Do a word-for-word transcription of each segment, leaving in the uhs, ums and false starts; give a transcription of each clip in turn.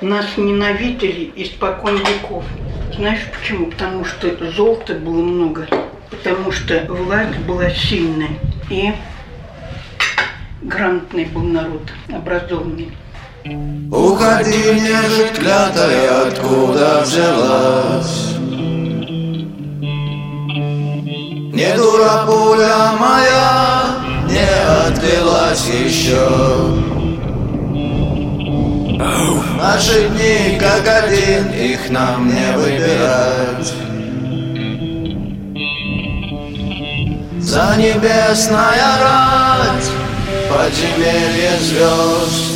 Нас ненавидели испокон веков. Знаешь почему? Потому что золота было много, потому что власть была сильная, и грамотный был народ, образованный. Уходи, нежить клятая, откуда взялась? Не дура пуля моя, не отвелась еще. Наши дни как один, их нам не выбирать. За небесная рать, подземелье звезд.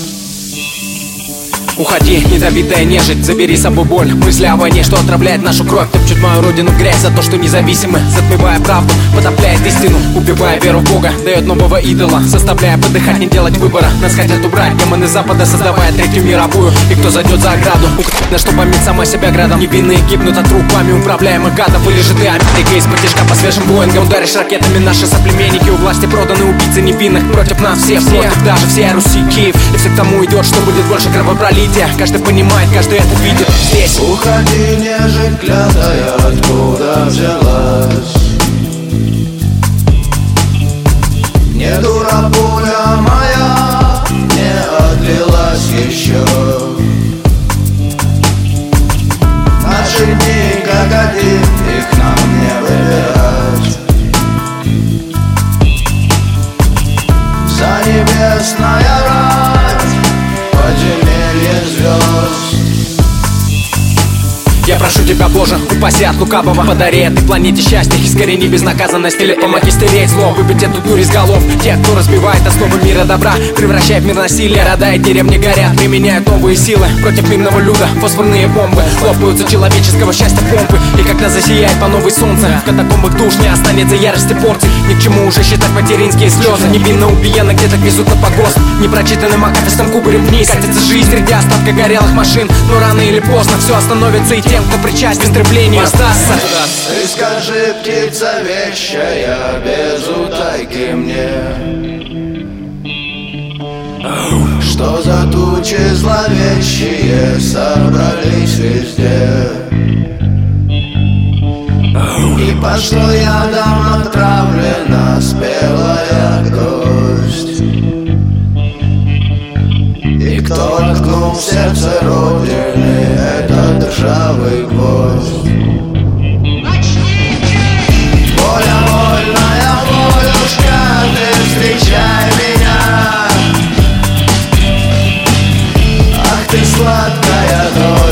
Уходи, недобитая нежить, забери с собой боль. Мысли о войне, что отравляет нашу кровь, топчет мою родину в грязь за то, что независимы. Затмевая правду, потопляет истину, убивая веру в Бога, дает нового идола, заставляя подыхать, не делать выбора. Нас хотят убрать демоны Запада, создавая третью мировую. И кто зайдет за ограду, на что бомбит сама себя градом. Невинные гибнут от рук вами управляемых гадов. Или же ты Америка из-под тяжка по свежим Боингам. Ударишь ракетами, наши соплеменники у власти проданы, убийцы невинных. Против нас всех, против даже всей Руси, Киев. И все к тому идет, что будет больше кровопролития. Каждый понимает, каждый это видит здесь. Уходи, нежить клятая, откуда взялась? Не дура пуля моя, не отлилась еще. Наши дни как один, их нам не выбирать. За небесная рать, подземелье звезд. Я прошу тебя, Боже, упаси от лукавого. Подари этой планете счастье, искорени безнаказанность. Или помоги стереть зло, выбить эту дурь из голов тех, кто разбивает основы мира добра, превращая в мир насилие. Рода и деревни горят, применяют новые силы против мирного люда. Фосфорные бомбы лопаются человеческого счастья помпы. И когда засияет по новой солнце, в катакомбах душ не останется ярости порций. Ни к чему уже считать материнские слезы. Невинно убиенно где-то везут на погост, непрочитанным акафистом кубарем вниз. Катится жизнь среди остатка горелых машин. Но рано или поздно все остановится, и тем, кто причастен к истреблению, остаться. Ты скажи, птица вещая, без утайки мне, что за тучи зловещие собрались везде. И по что ядом отравлена спелая кость. И кто воткнул в сердце Родины этот ржавый гвоздь? Воля, вольная волюшка, ты встречай меня. Ах ты сладкая дочь.